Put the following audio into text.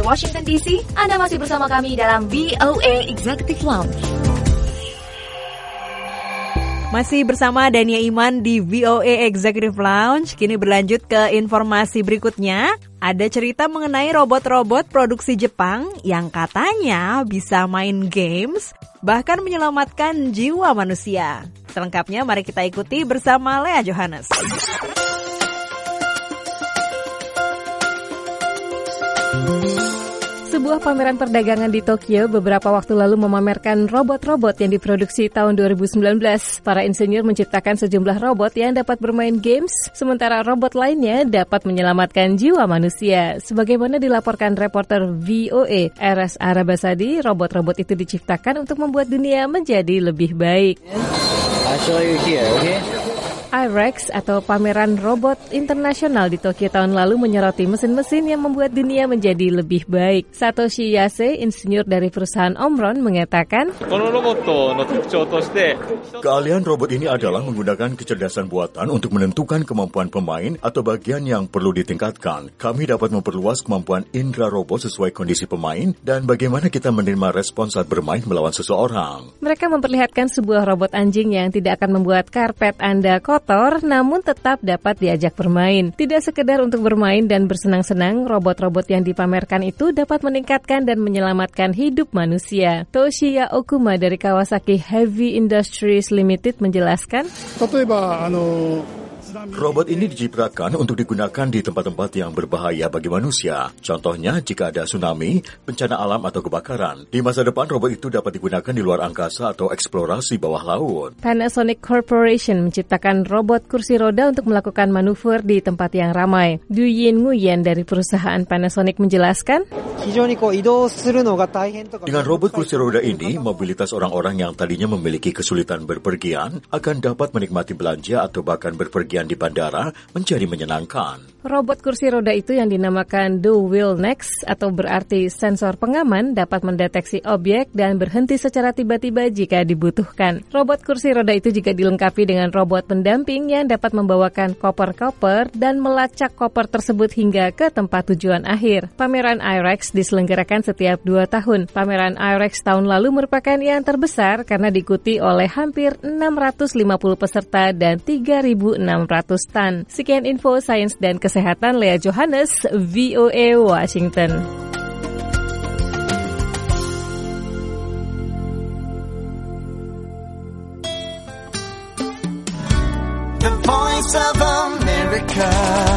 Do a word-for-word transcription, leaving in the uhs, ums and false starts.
Washington D C. Anda masih bersama kami dalam V O A Executive Lounge. Masih bersama Dania Iman di V O A Executive Lounge. Kini berlanjut ke informasi berikutnya. Ada cerita mengenai robot-robot produksi Jepang yang katanya bisa main games, bahkan menyelamatkan jiwa manusia. Selengkapnya mari kita ikuti bersama Lea Johannes. Sebuah pameran perdagangan di Tokyo beberapa waktu lalu memamerkan robot-robot yang diproduksi tahun dua ribu sembilan belas. Para insinyur menciptakan sejumlah robot yang dapat bermain games, sementara robot lainnya dapat menyelamatkan jiwa manusia. Sebagaimana dilaporkan reporter V O A, R S Arabasadi, robot-robot itu diciptakan untuk membuat dunia menjadi lebih baik. I'll show you here, okay? I-Rex atau pameran robot internasional di Tokyo tahun lalu menyoroti mesin-mesin yang membuat dunia menjadi lebih baik. Satoshi Yase, insinyur dari perusahaan Omron, mengatakan, keahlian robot ini adalah menggunakan kecerdasan buatan untuk menentukan kemampuan pemain atau bagian yang perlu ditingkatkan. Kami dapat memperluas kemampuan indera robot sesuai kondisi pemain dan bagaimana kita menerima respon saat bermain melawan seseorang. Mereka memperlihatkan sebuah robot anjing yang tidak akan membuat karpet Anda kotor, namun tetap dapat diajak bermain. Tidak sekedar untuk bermain dan bersenang-senang, robot-robot yang dipamerkan itu dapat meningkatkan dan menyelamatkan hidup manusia. Toshiya Okuma dari Kawasaki Heavy Industries Limited menjelaskan, robot ini diciptakan untuk digunakan di tempat-tempat yang berbahaya bagi manusia. Contohnya, jika ada tsunami, bencana alam atau kebakaran. Di masa depan, robot itu dapat digunakan di luar angkasa atau eksplorasi bawah laut. Panasonic Corporation menciptakan robot kursi roda untuk melakukan manuver di tempat yang ramai. Du Yin Nguyen dari perusahaan Panasonic menjelaskan, dengan robot kursi roda ini, mobilitas orang-orang yang tadinya memiliki kesulitan berpergian akan dapat menikmati belanja atau bahkan berpergian di bandara menjadi menyenangkan. Robot kursi roda itu yang dinamakan Dual Wheel Next atau berarti sensor pengaman dapat mendeteksi objek dan berhenti secara tiba-tiba jika dibutuhkan. Robot kursi roda itu juga dilengkapi dengan robot pendamping yang dapat membawakan koper-koper dan melacak koper tersebut hingga ke tempat tujuan akhir. Pameran I-Rex diselenggarakan setiap dua tahun. Pameran I-Rex tahun lalu merupakan yang terbesar karena diikuti oleh hampir enam ratus lima puluh peserta dan tiga ribu enam ratus tan. Sekian info sains dan kesehatan, Lea Johannes, V O A Washington. The Voice of America.